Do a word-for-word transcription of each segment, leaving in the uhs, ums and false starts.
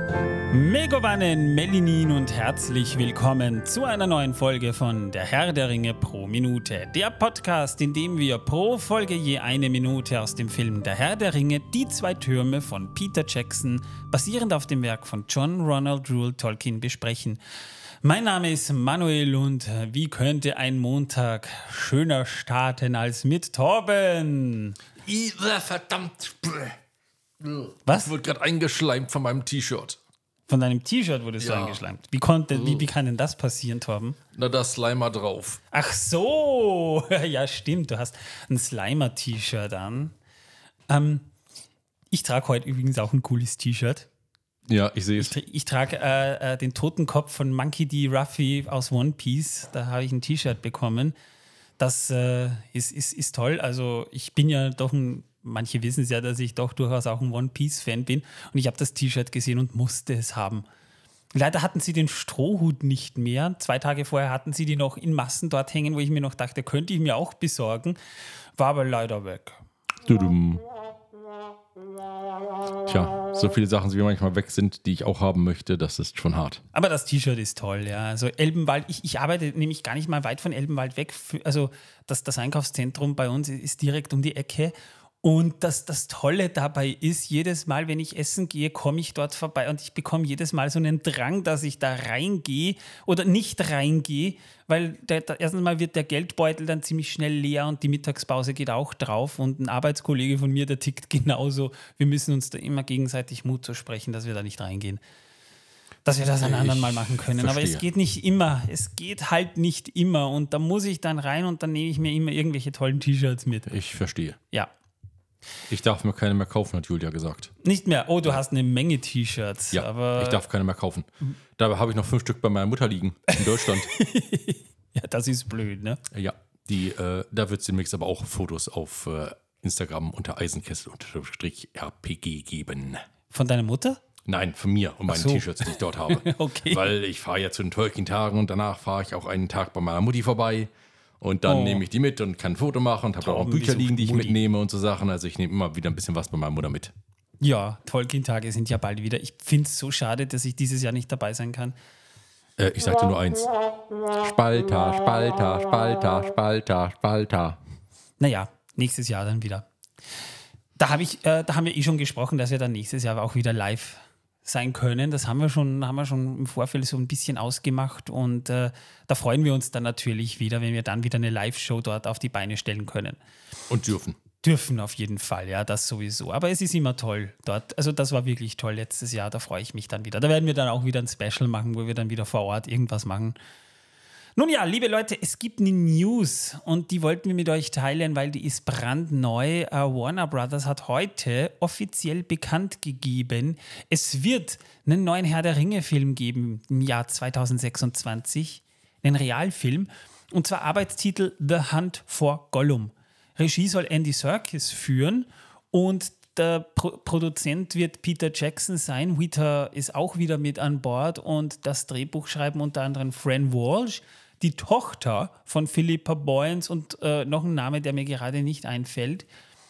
Megowannen, Melinin und herzlich willkommen zu einer neuen Folge von Der Herr der Ringe pro Minute. Der Podcast, in dem wir pro Folge je eine Minute aus dem Film Der Herr der Ringe, Die zwei Türme von Peter Jackson, basierend auf dem Werk von John Ronald Reuel Tolkien, besprechen. Mein Name ist Manuel und wie könnte ein Montag schöner starten als mit Torben? Ida, verdammt. Was? Ich wurde gerade eingeschleimt von meinem T-Shirt. Von deinem T-Shirt wurde es so Ja. eingeschleimt. Wie, konnte, wie, wie kann denn das passieren, Torben? Na, da ist Slimer drauf. Ach so, ja stimmt, du hast ein Slimer-T-Shirt an. Ähm, ich trage heute übrigens auch ein cooles T-Shirt. Ja, ich sehe es. Ich, ich trage äh, äh, den Totenkopf von Monkey D. Ruffy aus One Piece. Da habe ich ein T-Shirt bekommen. Das äh, ist, ist, ist toll. Also ich bin ja doch ein, manche wissen es ja, dass ich doch durchaus auch ein One Piece-Fan bin. Und ich habe das T-Shirt gesehen und musste es haben. Leider hatten sie den Strohhut nicht mehr. Zwei Tage vorher hatten sie die noch in Massen dort hängen, wo ich mir noch dachte, könnte ich mir auch besorgen. War aber leider weg. Tudum. Tja, so viele Sachen, wie manchmal weg sind, die ich auch haben möchte, das ist schon hart. Aber das T-Shirt ist toll, ja. Also Elbenwald, ich, ich arbeite nämlich gar nicht mal weit von Elbenwald weg. Für, also das, das Einkaufszentrum bei uns ist direkt um die Ecke. Und das, das Tolle dabei ist, jedes Mal, wenn ich essen gehe, komme ich dort vorbei und ich bekomme jedes Mal so einen Drang, dass ich da reingehe oder nicht reingehe, weil der, der, erstens mal wird der Geldbeutel dann ziemlich schnell leer und die Mittagspause geht auch drauf und ein Arbeitskollege von mir, der tickt genauso. Wir müssen uns da immer gegenseitig Mut zusprechen, dass wir da nicht reingehen. Dass wir das einen anderen Mal machen können. Verstehe. Aber es geht nicht immer. Es geht halt nicht immer und da muss ich dann rein und dann nehme ich mir immer irgendwelche tollen T-Shirts mit. Ich verstehe. Ja. Ich darf mir keine mehr kaufen, hat Julia gesagt. Nicht mehr. Oh, du hast eine Menge T-Shirts. Ja, aber ich darf keine mehr kaufen. Dabei habe ich noch fünf Stück bei meiner Mutter liegen, in Deutschland. Ja, das ist blöd, ne? Ja, die, äh, da wird es demnächst aber auch Fotos auf äh, Instagram unter Eisenkessel-R P G geben. Von deiner Mutter? Nein, von mir und meinen so. T-Shirts, die ich dort habe. Okay. Weil ich fahre ja zu den Tolkien-Tagen und danach fahre ich auch einen Tag bei meiner Mutti vorbei. Und dann Oh. nehme ich die mit und kann ein Foto machen und habe da auch Torben Bücher besucht liegen, die ich Mutti. mitnehme und so Sachen. Also ich nehme immer wieder ein bisschen was bei meiner Mutter mit. Ja, Tolkien-Tage sind ja bald wieder. Ich finde es so schade, dass ich dieses Jahr nicht dabei sein kann. Äh, ich sagte nur eins. Spalter, Spalter, Spalter, Spalter, Spalter. Naja, nächstes Jahr dann wieder. Da, hab ich, äh, da haben wir eh schon gesprochen, dass wir dann nächstes Jahr auch wieder live sein können. Das haben wir schon, haben wir schon im Vorfeld so ein bisschen ausgemacht und äh, da freuen wir uns dann natürlich wieder, wenn wir dann wieder eine Live-Show dort auf die Beine stellen können. Und dürfen. Dürfen auf jeden Fall, ja, das sowieso. Aber es ist immer toll dort. Also das war wirklich toll letztes Jahr, da freue ich mich dann wieder. Da werden wir dann auch wieder ein Special machen, wo wir dann wieder vor Ort irgendwas machen. Nun ja, liebe Leute, es gibt eine News und die wollten wir mit euch teilen, weil die ist brandneu. Uh, Warner Brothers hat heute offiziell bekannt gegeben, es wird einen neuen Herr der Ringe-Film geben im Jahr zwanzig sechsundzwanzig, einen Realfilm, und zwar Arbeitstitel The Hunt for Gollum. Regie soll Andy Serkis führen und der Pro- Produzent wird Peter Jackson sein. Weta ist auch wieder mit an Bord und das Drehbuch schreiben unter anderem Fran Walsh, die Tochter von Philippa Boyens und äh, noch ein Name, der mir gerade nicht einfällt.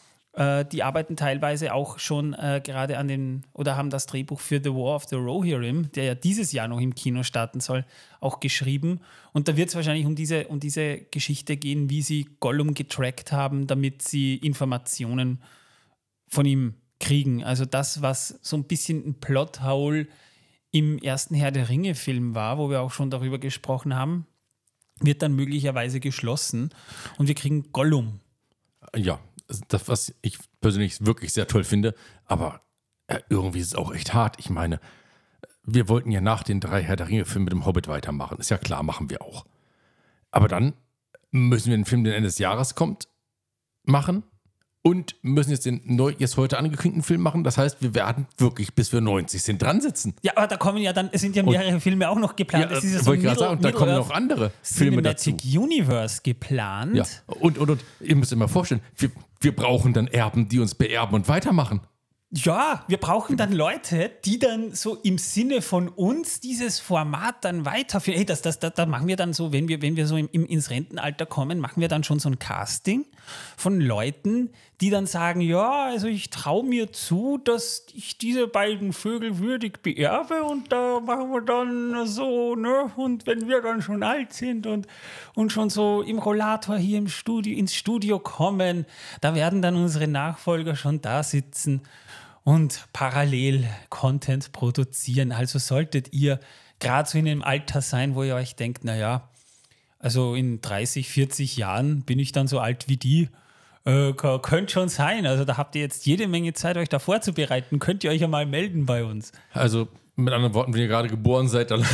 Äh, die arbeiten teilweise auch schon äh, gerade an den, oder haben das Drehbuch für The War of the Rohirrim, der ja dieses Jahr noch im Kino starten soll, auch geschrieben. Und da wird es wahrscheinlich um diese, um diese Geschichte gehen, wie sie Gollum getrackt haben, damit sie Informationen von ihm kriegen. Also das, was so ein bisschen ein Plothole im ersten Herr der Ringe-Film war, wo wir auch schon darüber gesprochen haben, wird dann möglicherweise geschlossen und wir kriegen Gollum. Ja, das, was ich persönlich wirklich sehr toll finde, aber äh, irgendwie ist es auch echt hart. Ich meine, wir wollten ja nach den drei Herr der Ringe-Filmen mit dem Hobbit weitermachen. Ist ja klar, machen wir auch. Aber dann müssen wir den Film, der Ende des Jahres kommt, machen und müssen jetzt den neu, jetzt heute angekündigten Film machen. Das heißt, wir werden wirklich, bis wir neunzig sind, dran sitzen. Ja, aber da kommen ja dann, es sind ja mehrere und, Filme auch noch geplant. Ja, es ist ja so wollte ich gerade sagen, und da kommen noch andere Filme dazu. Cinematic Universe geplant. Ja, und, und, und ihr müsst euch mal vorstellen, wir, wir brauchen dann Erben, die uns beerben und weitermachen. Ja, wir brauchen dann Leute, die dann so im Sinne von uns dieses Format dann weiterführen. Hey, das, das, das, das machen wir dann so, wenn wir, wenn wir so im, im, ins Rentenalter kommen, machen wir dann schon so ein Casting von Leuten, die dann sagen, ja, also ich traue mir zu, dass ich diese beiden Vögel würdig beerbe und da machen wir dann so, ne? Und wenn wir dann schon alt sind und, und schon so im Rollator hier im Studio, ins Studio kommen, da werden dann unsere Nachfolger schon da sitzen und parallel Content produzieren. Also solltet ihr gerade so in einem Alter sein, wo ihr euch denkt, naja, also in dreißig, vierzig Jahren bin ich dann so alt wie die, Äh, könnte schon sein. Also da habt ihr jetzt jede Menge Zeit, euch da vorzubereiten. Könnt ihr euch ja mal melden bei uns. Also mit anderen Worten, wenn ihr gerade geboren seid, dann...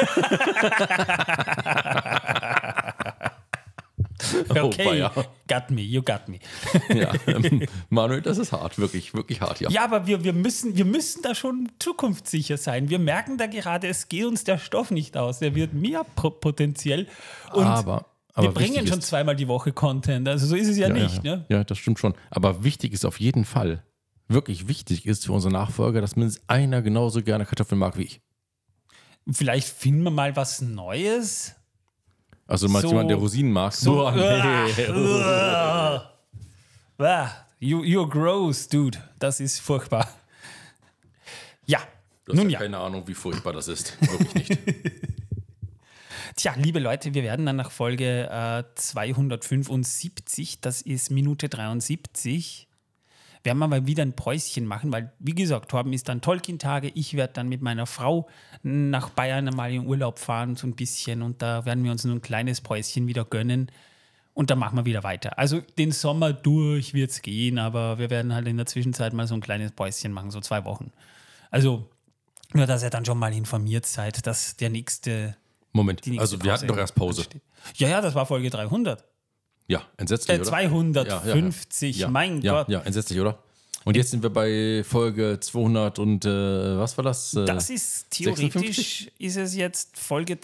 Okay, oh, got me, you got me. Ja, ähm, Manuel, das ist hart, wirklich, wirklich hart, ja. Ja, aber wir, wir, müssen, wir müssen da schon zukunftssicher sein. Wir merken da gerade, es geht uns der Stoff nicht aus. Der wird mehr potenziell. Und aber... wir Aber bringen schon ist, zweimal die Woche Content, also so ist es ja, ja nicht. Ja, ne? ja, das stimmt schon. Aber wichtig ist auf jeden Fall, wirklich wichtig ist für unsere Nachfolger, dass mindestens einer genauso gerne Kartoffeln mag wie ich. Vielleicht finden wir mal was Neues. Also du meinst So- jemand, der Rosinen mag? So, Boah, nee. uh, uh, you, you're gross, dude. Das ist furchtbar. Ja, Du hast nun ja ja. keine Ahnung, wie furchtbar das ist. Wirklich nicht. Tja, liebe Leute, wir werden dann nach Folge äh, zweihundertfünfundsiebzig, das ist Minute dreiundsiebzig, werden wir mal wieder ein Päuschen machen, weil, wie gesagt, Torben ist dann Tolkien-Tage, ich werde dann mit meiner Frau nach Bayern einmal in Urlaub fahren, so ein bisschen, und da werden wir uns nur ein kleines Päuschen wieder gönnen und dann machen wir wieder weiter. Also den Sommer durch wird es gehen, aber wir werden halt in der Zwischenzeit mal so ein kleines Päuschen machen, so zwei Wochen. Also nur, dass ihr dann schon mal informiert seid, dass der nächste... Moment, die nächste also wir Pause hatten doch erst Pause. ansteht. Ja, ja, das war Folge dreihundert. Ja, entsetzlich, Äh, oder? zweihundertfünfzig, ja, ja, ja. mein ja, Gott. Ja, entsetzlich, oder? Und jetzt sind wir bei Folge zweihundert und äh, was war das? Äh, Das ist theoretisch, sechsundfünfzig? ist es jetzt Folge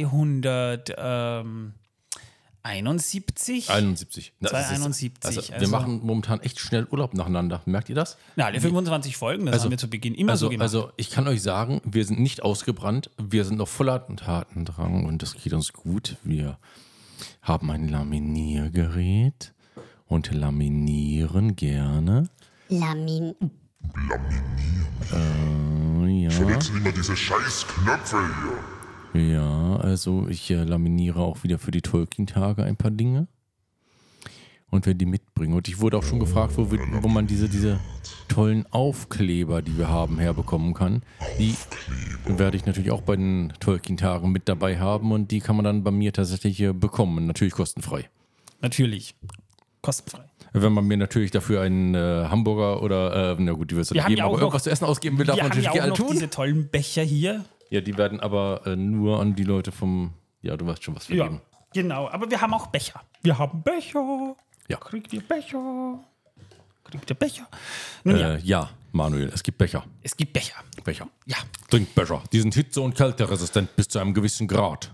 zweihunderteinundsiebzig. einundsiebzig. Na, das ist- zweihunderteinundsiebzig, Also, wir also- machen momentan echt schnell Urlaub nacheinander. Merkt ihr das? Na, alle fünfundzwanzig Folgen, das Also- haben wir zu Beginn immer Also, so gemacht. also ich kann euch sagen, wir sind nicht ausgebrannt, wir sind noch voller Tatendrang und das geht uns gut. Wir haben ein Laminiergerät und laminieren gerne. Lamin. Äh, ja, Benutzen immer diese scheiß Knöpfe hier. ja, also ich äh, laminiere auch wieder für die Tolkien-Tage ein paar Dinge und werde die mitbringen. Und ich wurde auch schon gefragt, wo, wir, wo man diese, diese tollen Aufkleber, die wir haben, herbekommen kann. Die werde ich natürlich auch bei den Tolkien-Tagen mit dabei haben und die kann man dann bei mir tatsächlich äh, bekommen. Natürlich kostenfrei. Natürlich. Kostenfrei. Wenn man mir natürlich dafür einen äh, Hamburger oder, äh, na gut, die wird es Wir nicht haben geben, ja auch aber noch- irgendwas zu essen ausgeben will, darf Wir man haben natürlich ja auch gerne noch tun. diese tollen Becher hier. Ja, die werden aber äh, nur an die Leute vom, ja, du weißt schon, was wir Ja, geben. genau. Aber wir haben auch Becher. Wir haben Becher. Ja. Kriegt ihr Becher? Kriegt ihr Becher? Nun ja, Äh, ja, Manuel, es gibt Becher. es gibt Becher. Becher. Ja. Trinkbecher. Die sind hitze- und kälteresistent bis zu einem gewissen Grad.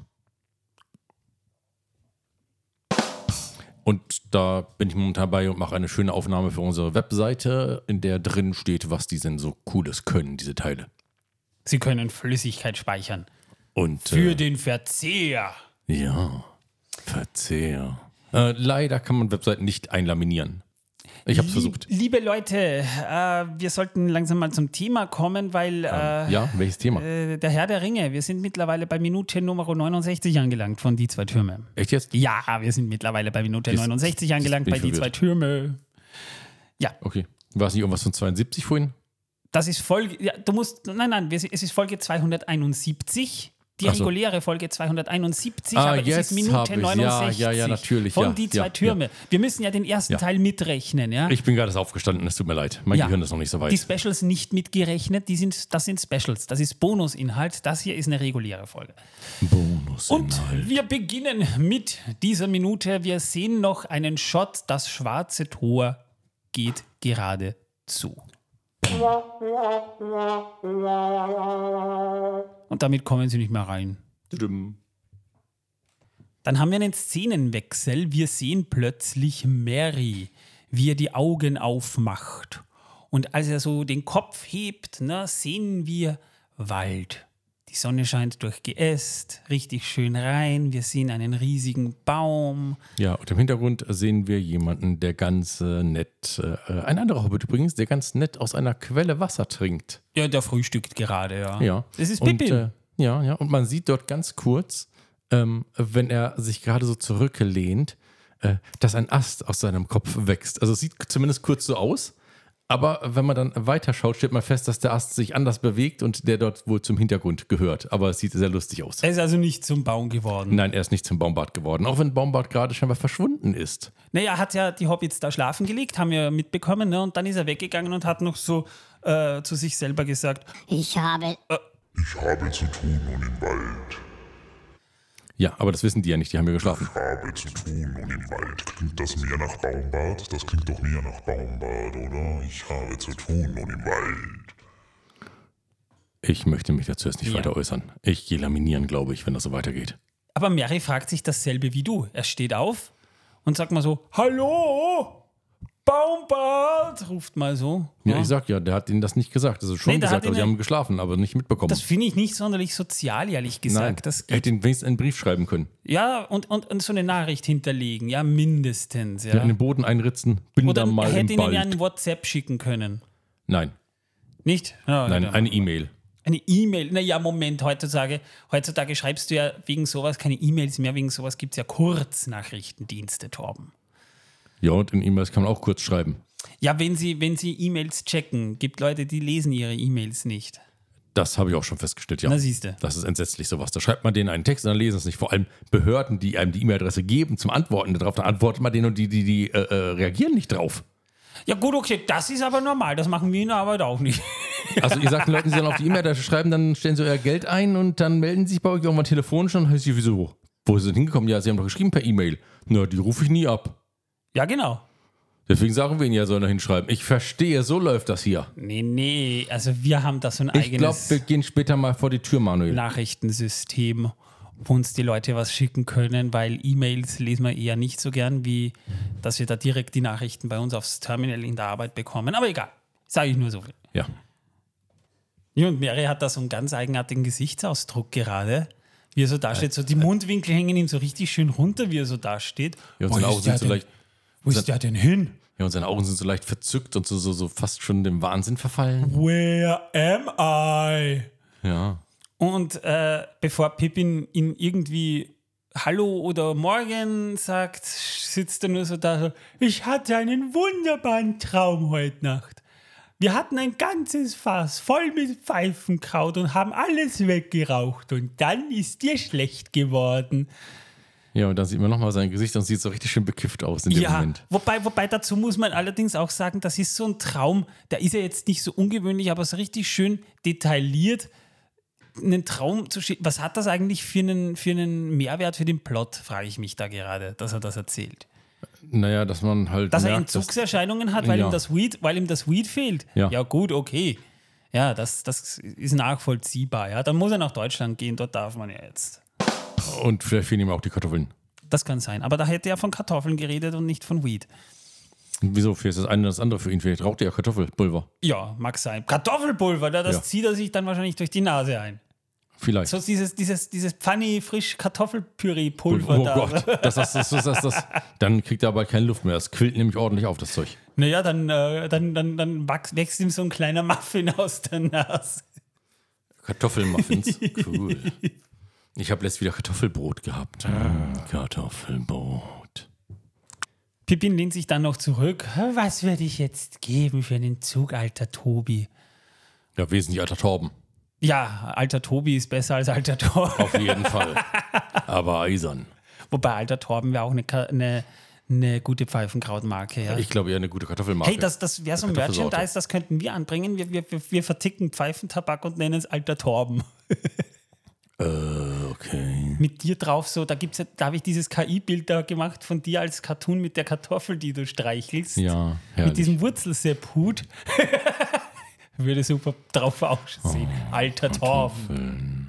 Und da bin ich momentan bei und mache eine schöne Aufnahme für unsere Webseite, in der drin steht, was die denn so Cooles können, diese Teile. Sie können Flüssigkeit speichern. Und Für äh, den Verzehr. ja, Verzehr. Äh, leider kann man Webseiten nicht einlaminieren. Ich habe es versucht. Liebe Leute, äh, wir sollten langsam mal zum Thema kommen, weil äh, Ja, welches Thema? äh, der Herr der Ringe, wir sind mittlerweile bei Minute Nummer neunundsechzig angelangt von Die zwei Türme. Echt jetzt? Ja, wir sind mittlerweile bei Minute Jetzt- neunundsechzig jetzt angelangt bin bei ich Die zwei verwirrt. Türme. Okay. War es nicht irgendwas von zweiundsiebzig vorhin? Das ist Folge, ja, du musst, nein, nein, wir sind- es ist Folge zweihunderteinundsiebzig. Die Ach so. reguläre Folge zweihunderteinundsiebzig, Ah, aber es jetzt ist Minute hab ich's. Ja, neunundsechzig. ja, ja, natürlich, Von ja, Die zwei ja, Türme. Wir müssen ja den ersten Ja. Teil mitrechnen, ja? Ich bin gerade erst aufgestanden, es tut mir leid. Mein Ja. Gehirn ist noch nicht so weit. Die Specials nicht mitgerechnet, die sind, das sind Specials. Das ist Bonusinhalt. Das hier ist eine reguläre Folge. Bonus. Und wir beginnen mit dieser Minute. Wir sehen noch einen Shot. Das schwarze Tor geht gerade zu. Und damit kommen sie nicht mehr rein. Dann haben wir einen Szenenwechsel. Wir sehen plötzlich Mary, wie er die Augen aufmacht. Und als er so den Kopf hebt, ne, sehen wir Wald. Die Sonne scheint durch Geäst, richtig schön rein. Wir sehen einen riesigen Baum. Ja, und im Hintergrund sehen wir jemanden, der ganz äh, nett, äh, ein anderer Hobbit übrigens, der ganz nett aus einer Quelle Wasser trinkt. Ja, der frühstückt gerade, ja. Ja. Das ist und, Pippin. äh, ja, ja, und man sieht dort ganz kurz, ähm, wenn er sich gerade so zurücklehnt, äh, dass ein Ast aus seinem Kopf wächst. Also es sieht zumindest kurz so aus. Aber wenn man dann weiterschaut, stellt man fest, dass der Ast sich anders bewegt und der dort wohl zum Hintergrund gehört. Aber es sieht sehr lustig aus. Er ist also nicht zum Baum geworden. Nein, er ist nicht zum Baumbart geworden, auch wenn Baumbart gerade scheinbar verschwunden ist. Naja, er hat ja die Hobbits da schlafen gelegt, haben wir mitbekommen, ne? Und dann ist er weggegangen und hat noch so äh, zu sich selber gesagt, Ich habe Ich habe zu tun und im Wald. Ja, aber das wissen die ja nicht, die haben ja geschlafen. Ich habe zu tun und im Wald. Klingt das mehr nach Baumbart? Das klingt doch mehr nach Baumbart, oder? Ich habe zu tun und im Wald. Ich möchte mich dazu erst nicht Ja. weiter äußern. Ich gehe laminieren, glaube ich, wenn das so weitergeht. aber Mary fragt sich dasselbe wie du. Er steht auf und sagt mal so, Hallo, Baumbart, ruft mal so. Ja, ich sag ja, der hat ihnen das nicht gesagt. Also schon Nee, der gesagt, hat aber sie ihnen- haben geschlafen, aber nicht mitbekommen. Das finde ich nicht sonderlich sozial, ehrlich gesagt. Nein, Das er hätte ihnen wenigstens einen Brief schreiben können. Ja, und, und, und so eine Nachricht hinterlegen, ja, mindestens. Ja. Ja. In den Boden einritzen, bin Oder da mal er im hätte ihnen Wald. ja ein WhatsApp schicken können. Nein, Nicht? Ja, nein, ja. eine E-Mail. Eine E-Mail. Naja, Moment, heutzutage, heutzutage schreibst du ja wegen sowas keine E-Mails mehr, wegen sowas gibt es ja Kurznachrichtendienste, Torben. Ja, und in E-Mails kann man auch kurz schreiben. Ja, wenn sie, wenn sie E-Mails checken, gibt Leute, die lesen ihre E-Mails nicht. Das habe ich auch schon festgestellt, ja. Na, siehste. Das ist entsetzlich sowas. Da schreibt man denen einen Text und dann lesen es nicht. Vor allem Behörden, die einem die E-Mail-Adresse geben zum Antworten darauf, dann antwortet man denen und die, die, die äh, äh, reagieren nicht drauf. Ja gut, okay, das ist aber normal, das machen wir in der Arbeit auch nicht. Also ihr sagt den Leuten, sie sollen auf die E-Mail-Adresse schreiben, dann stellen sie euer Geld ein und dann melden sie sich bei euch irgendwann telefonisch und dann heißt sie, wieso? Wo sind sie denn hingekommen? Ja, sie haben doch geschrieben per E-Mail. Na, die rufe ich nie ab. Ja, genau. Deswegen sagen wir ihnen ja, sollen da hinschreiben. Ich verstehe, so läuft das hier. Nee, nee, also wir haben da so ein Ich glaube, eigenes wir gehen später mal vor die Tür, Manuel. Nachrichtensystem, wo uns die Leute was schicken können, weil E-Mails lesen wir eher nicht so gern, wie dass wir da direkt die Nachrichten bei uns aufs Terminal in der Arbeit bekommen. Aber egal, sage ich nur so viel. Ja. Ja, und Mary hat da so einen ganz eigenartigen Gesichtsausdruck gerade, wie er so dasteht. So die Mundwinkel hängen ihm so richtig schön runter, wie er so dasteht. Ja, und Wo seine ist Augen der sind so denn- leicht, Wo ist der denn hin? ja, und seine Augen sind so leicht verzückt und so, so, so fast schon dem Wahnsinn verfallen. Where am I? Ja. Und äh, bevor Pippin ihn irgendwie Hallo oder Morgen sagt, sitzt er nur so da so, ich hatte einen wunderbaren Traum heute Nacht. Wir hatten ein ganzes Fass voll mit Pfeifenkraut und haben alles weggeraucht und dann ist dir schlecht geworden. Ja, und dann sieht man nochmal sein Gesicht und sieht so richtig schön bekifft aus in dem Ja, Moment. wobei, wobei dazu muss man allerdings auch sagen, das ist so ein Traum, der ist ja jetzt nicht so ungewöhnlich, aber so richtig schön detailliert. Einen Traum zu schicken. Was hat das eigentlich für einen, für einen Mehrwert für den Plot, frage ich mich da gerade, dass er das erzählt. Naja, dass man halt Dass er merkt, dass, Entzugserscheinungen hat, weil, Ja. ihm das Weed, weil ihm das Weed fehlt. Ja. ja gut, okay. Ja, das, das ist nachvollziehbar. Ja. Dann muss er nach Deutschland gehen, dort darf man ja jetzt. und vielleicht fehlen ihm auch die Kartoffeln. Das kann sein. Aber da hätte er von Kartoffeln geredet und nicht von Weed. Und wieso? Vielleicht ist das eine oder das andere für ihn. Vielleicht raucht er ja Kartoffelpulver. Ja, mag sein. Kartoffelpulver, da- das Ja. zieht er sich dann wahrscheinlich durch die Nase ein. Vielleicht. So dieses, dieses, dieses Pfanni frisch Kartoffelpüree-Pulver oh da. Gott, das, das, das, das, das, das. Dann kriegt er aber keine Luft mehr. Das quillt nämlich ordentlich auf, das Zeug. Naja, dann, äh, dann, dann, dann wachs- wächst ihm so ein kleiner Muffin aus der Nase. Kartoffelmuffins, cool. Ich habe letztes wieder Kartoffelbrot gehabt. Kartoffelbrot. Pippin lehnt sich dann noch zurück. Was würde ich jetzt geben für einen Zug, alter Tobi? Ja, wesentlich alter Torben. Ja, alter Tobi ist besser als alter Torben. Auf jeden Fall. Aber eisern. Wobei alter Torben wäre auch eine, Ka- eine, eine gute Pfeifenkrautmarke. Ja. Ich glaube eher eine gute Kartoffelmarke. Hey, das, das wäre so ein Kartoffelsorte. Merchandise, das könnten wir anbringen. Wir, wir, wir, wir verticken Pfeifentabak und nennen es alter Torben. Äh, okay. Mit dir drauf so, da gibt's ja, da habe ich dieses K I-Bild da gemacht von dir als Cartoon mit der Kartoffel, die du streichelst. Ja, Mit herrlich. diesem Wurzelsepp-Hut. Würde super drauf aussehen. Oh, Alter Torben.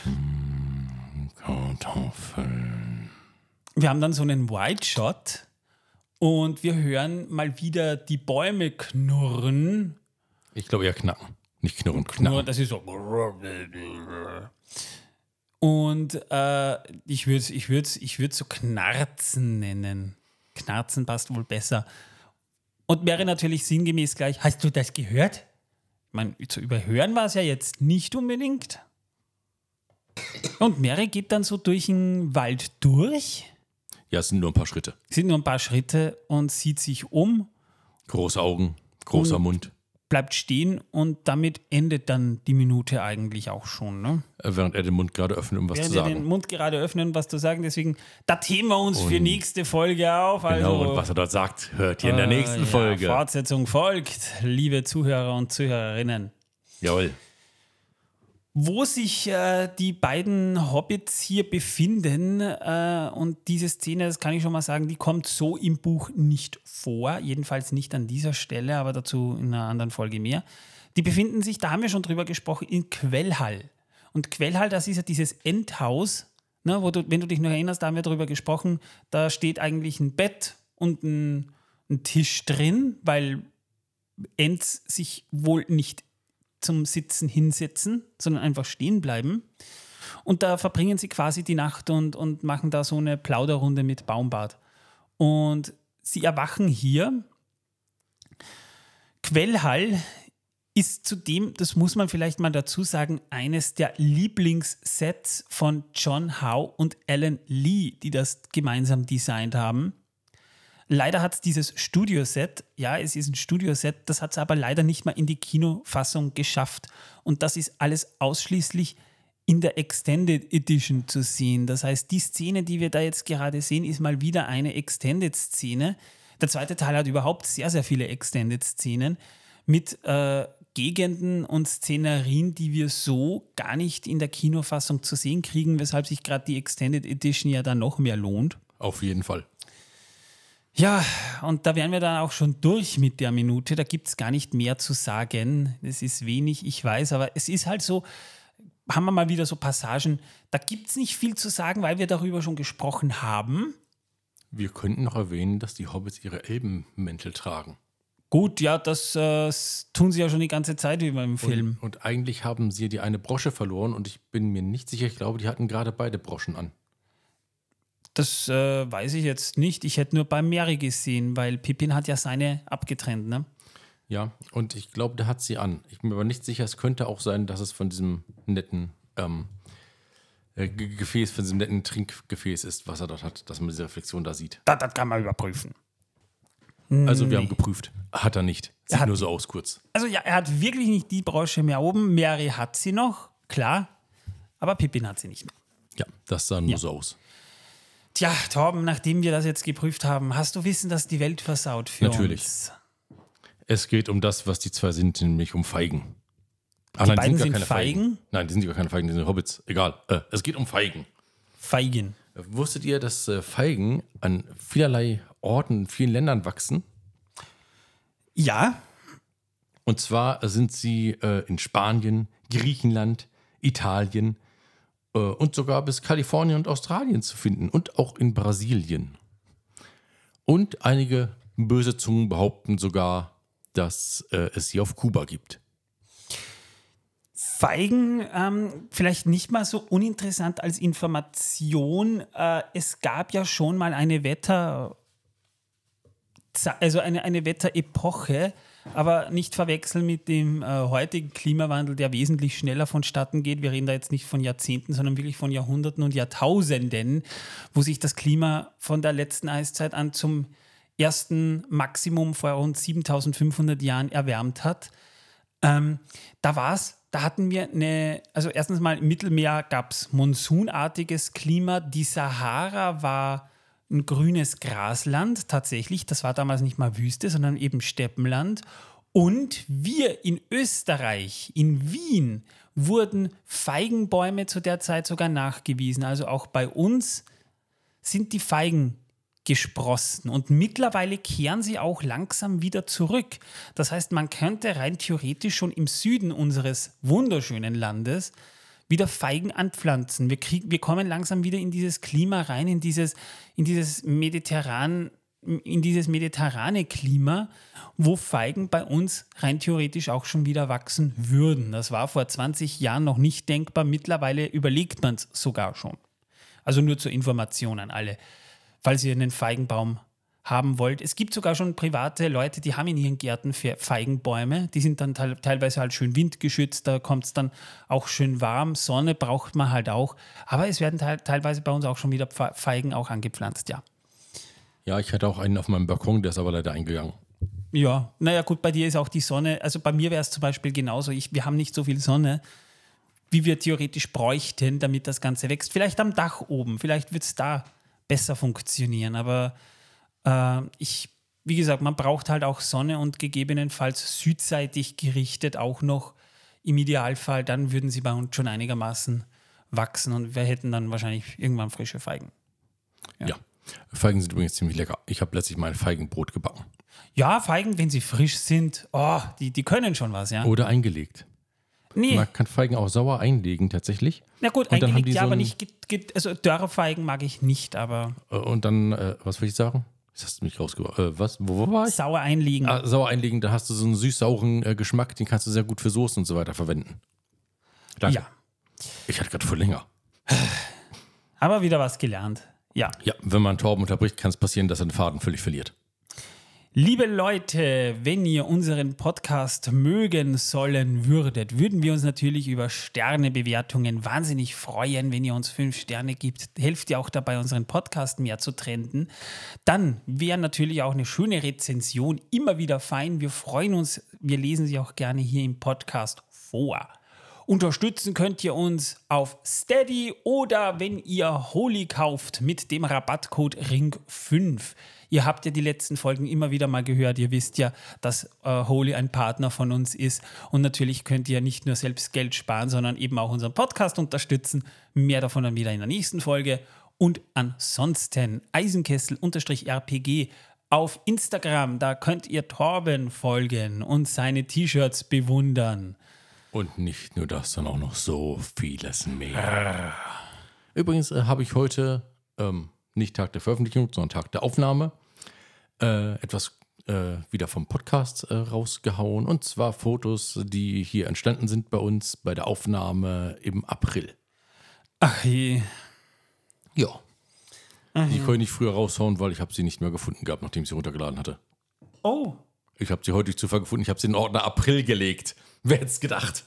Kartoffeln. Kartoffeln. Wir haben dann so einen Wide Shot und wir hören mal wieder die Bäume knurren. Ich glaube eher knacken. Nicht knurren, Nur knacken. das ist so. Baumbar. Und äh, ich würde es ich würd's, ich würd's so Knarzen nennen. Knarzen passt wohl besser. Und wäre natürlich sinngemäß gleich, hast du das gehört? Ich meine, zu überhören war es ja jetzt nicht unbedingt. Und Mary geht dann so durch den Wald durch. Ja, es sind nur ein paar Schritte. Es sind nur ein paar Schritte und sieht sich um. Große Augen, großer Und Mund. Bleibt stehen und damit endet dann die Minute eigentlich auch schon. Ne? Während er den Mund gerade öffnet, um was Während zu wir sagen. den Mund gerade öffnen, um was zu sagen. Deswegen datieren wir uns Und für nächste Folge auf. Also, Genau, und was er dort sagt, hört ihr in der äh, nächsten ja, Folge. Fortsetzung folgt, liebe Zuhörer und Zuhörerinnen. Jawohl. Wo sich äh, die beiden Hobbits hier befinden äh, und diese Szene, das kann ich schon mal sagen, die kommt so im Buch nicht vor, jedenfalls nicht an dieser Stelle, aber dazu in einer anderen Folge mehr. Die befinden sich, da haben wir schon drüber gesprochen, in Quellhall. Und Quellhall, das ist ja dieses Endhaus, ne, wo du, wenn du dich noch erinnerst, da haben wir drüber gesprochen, da steht eigentlich ein Bett und ein, ein Tisch drin, weil Ents sich wohl nicht zum Sitzen hinsetzen, sondern einfach stehen bleiben. Und da verbringen sie quasi die Nacht und, und machen da so eine Plauderrunde mit Baumbart. Und sie erwachen hier. Quellhall ist zudem, das muss man vielleicht mal dazu sagen, eines der Lieblingssets von John Howe und Alan Lee, die das gemeinsam designt haben. Leider hat es dieses Studioset, ja, es ist ein Studioset, das hat es aber leider nicht mal in die Kinofassung geschafft. Und das ist alles ausschließlich in der Extended Edition zu sehen. Das heißt, die Szene, die wir da jetzt gerade sehen, ist mal wieder eine Extended-Szene. Der zweite Teil hat überhaupt sehr, sehr viele Extended-Szenen mit äh, Gegenden und Szenerien, die wir so gar nicht in der Kinofassung zu sehen kriegen, weshalb sich gerade die Extended Edition ja dann noch mehr lohnt. Auf jeden Fall. Ja, und da wären wir dann auch schon durch mit der Minute. Da gibt es gar nicht mehr zu sagen. Es ist wenig, ich weiß, aber es ist halt so, haben wir mal wieder so Passagen, da gibt es nicht viel zu sagen, weil wir darüber schon gesprochen haben. Wir könnten noch erwähnen, dass die Hobbits ihre Elbenmäntel tragen. Gut, ja, das äh, tun sie ja schon die ganze Zeit wie beim Film. Und, und eigentlich haben sie die eine Brosche verloren und ich bin mir nicht sicher, ich glaube, die hatten gerade beide Broschen an. Das äh, weiß ich jetzt nicht. Ich hätte nur bei Merry gesehen, weil Pippin hat ja seine abgetrennt, ne? Ja, und ich glaube, der hat sie an. Ich bin mir aber nicht sicher, es könnte auch sein, dass es von diesem netten ähm, äh, Gefäß, von diesem netten Trinkgefäß ist, was er dort hat, dass man diese Reflexion da sieht. Das, das kann man überprüfen. Also wir Nee. haben geprüft. Hat er nicht. Sieht hat- nur so aus kurz. Also ja, er hat wirklich nicht die Brosche mehr oben. Merry hat sie noch, klar. Aber Pippin hat sie nicht mehr. Ja, das sah nur Ja. so aus. Tja, Torben, nachdem wir das jetzt geprüft haben, hast du Wissen, dass die Welt versaut für Natürlich. uns? Es geht um das, was die zwei sind, nämlich um Feigen. Ach, Die nein, beiden gar sind keine Feigen? Nein, die sind gar keine Feigen, die sind Hobbits. Egal. Äh, es geht um Feigen. Feigen. Wusstet ihr, dass äh, Feigen an vielerlei Orten, in vielen Ländern wachsen? Ja, Und zwar sind sie äh, in Spanien, Griechenland, Italien äh, und sogar bis Kalifornien und Australien zu finden und auch in Brasilien. Und einige böse Zungen behaupten sogar, dass äh, es sie auf Kuba gibt. Feigen, ähm, vielleicht nicht mal so uninteressant als Information. Äh, es gab ja schon mal eine Wetter, also eine, eine Wetterepoche, aber nicht verwechseln mit dem äh, heutigen Klimawandel, der wesentlich schneller vonstatten geht. Wir reden da jetzt nicht von Jahrzehnten, sondern wirklich von Jahrhunderten und Jahrtausenden, wo sich das Klima von der letzten Eiszeit an zum ersten Maximum vor rund siebentausendfünfhundert Jahren erwärmt hat. Ähm, da war es, da hatten wir eine, also erstens mal im Mittelmeer gab es monsunartiges Klima, die Sahara war ein grünes Grasland, tatsächlich, das war damals nicht mal Wüste, sondern eben Steppenland. Und wir in Österreich, in Wien, wurden Feigenbäume zu der Zeit sogar nachgewiesen. Also auch bei uns sind die Feigen gesprossen und mittlerweile kehren sie auch langsam wieder zurück. Das heißt, man könnte rein theoretisch schon im Süden unseres wunderschönen Landes wieder Feigen anpflanzen. Wir, krieg, wir kommen langsam wieder in dieses Klima rein, in dieses, in dieses mediterran in dieses mediterrane Klima, wo Feigen bei uns rein theoretisch auch schon wieder wachsen würden. Das war vor zwanzig Jahren noch nicht denkbar. Mittlerweile überlegt man es sogar schon. Also nur zur Information an alle, falls ihr einen Feigenbaum haben wollt. Es gibt sogar schon private Leute, die haben in ihren Gärten Feigenbäume. Die sind dann te- teilweise halt schön windgeschützt, da kommt es dann auch schön warm. Sonne braucht man halt auch. Aber es werden te- teilweise bei uns auch schon wieder Feigen auch angepflanzt, ja. Ja, ich hatte auch einen auf meinem Balkon, der ist aber leider eingegangen. Ja, naja gut, bei dir ist auch die Sonne, also bei mir wäre es zum Beispiel genauso, ich, wir haben nicht so viel Sonne, wie wir theoretisch bräuchten, damit das Ganze wächst. Vielleicht am Dach oben, vielleicht wird es da besser funktionieren, aber äh, ich, wie gesagt, man braucht halt auch Sonne und gegebenenfalls südseitig gerichtet auch noch im Idealfall, dann würden sie bei uns schon einigermaßen wachsen und wir hätten dann wahrscheinlich irgendwann frische Feigen. Ja. ja. Feigen sind übrigens ziemlich lecker. Ich habe letztlich mal ein Feigenbrot gebacken. Ja, Feigen, wenn sie frisch sind, oh, die, die können schon was, ja. Oder eingelegt. Nee. Man kann Feigen auch sauer einlegen, tatsächlich. Na gut, und dann eingelegt haben die ja, so aber ein, nicht, get, get, also Dörrfeigen mag ich nicht, aber Und dann, äh, was will ich sagen? Jetzt hast du mich rausgebracht. Äh, was? Wo, wo war ich? sauer einlegen. Ah, sauer einlegen, da hast du so einen süß-sauren äh, Geschmack, den kannst du sehr gut für Soßen und so weiter verwenden. Danke. Ja, Ich hatte gerade voll länger. aber wieder was gelernt. Ja. Ja, wenn man Torben unterbricht, kann es passieren, dass er den Faden völlig verliert. Liebe Leute, wenn ihr unseren Podcast mögen sollen würdet, würden wir uns natürlich über Sternebewertungen wahnsinnig freuen. Wenn ihr uns fünf Sterne gibt, helft ihr auch dabei, unseren Podcast mehr zu trenden. Dann wäre natürlich auch eine schöne Rezension immer wieder fein. Wir freuen uns, wir lesen sie auch gerne hier im Podcast vor. Unterstützen könnt ihr uns auf Steady oder wenn ihr Holy kauft mit dem Rabattcode Ring fünf. Ihr habt ja die letzten Folgen immer wieder mal gehört. Ihr wisst ja, dass äh, Holy ein Partner von uns ist. Und natürlich könnt ihr nicht nur selbst Geld sparen, sondern eben auch unseren Podcast unterstützen. Mehr davon dann wieder in der nächsten Folge. Und ansonsten Eisenkessel-R P G auf Instagram. Da könnt ihr Torben folgen und seine T-Shirts bewundern. Und nicht nur das, sondern auch noch so vieles mehr. Übrigens äh, habe ich heute, ähm, nicht Tag der Veröffentlichung, sondern Tag der Aufnahme, äh, etwas äh, wieder vom Podcast äh, rausgehauen. Und zwar Fotos, die hier entstanden sind bei uns bei der Aufnahme im April. Ach je. Ja. Mhm. Die konnte ich nicht früher raushauen, weil ich habe sie nicht mehr gefunden gehabt, nachdem ich sie runtergeladen hatte. Oh. Ich habe sie heute durch Zufall gefunden. Ich habe sie in den Ordner April gelegt. Wer hätte es gedacht?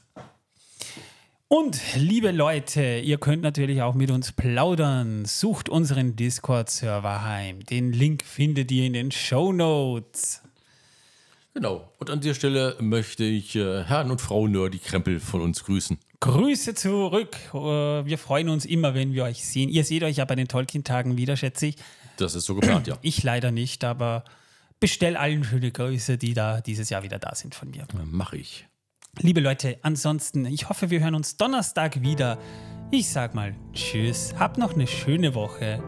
Und liebe Leute, ihr könnt natürlich auch mit uns plaudern. Sucht unseren Discord-Server heim. Den Link findet ihr in den Shownotes. Genau. Und an dieser Stelle möchte ich äh, Herrn und Frau Nerdy Krempel von uns grüßen. Grüße zurück. Uh, wir freuen uns immer, wenn wir euch sehen. Ihr seht euch ja bei den Tolkien-Tagen wieder, schätze ich. Das ist so geplant, ja. Ich leider nicht, aber bestell allen schöne Grüße, die da dieses Jahr wieder da sind von mir. Mache ich. Liebe Leute, ansonsten, ich hoffe, wir hören uns Donnerstag wieder. Ich sag mal Tschüss, habt noch eine schöne Woche.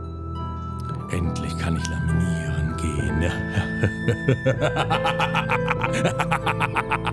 Endlich kann ich laminieren gehen.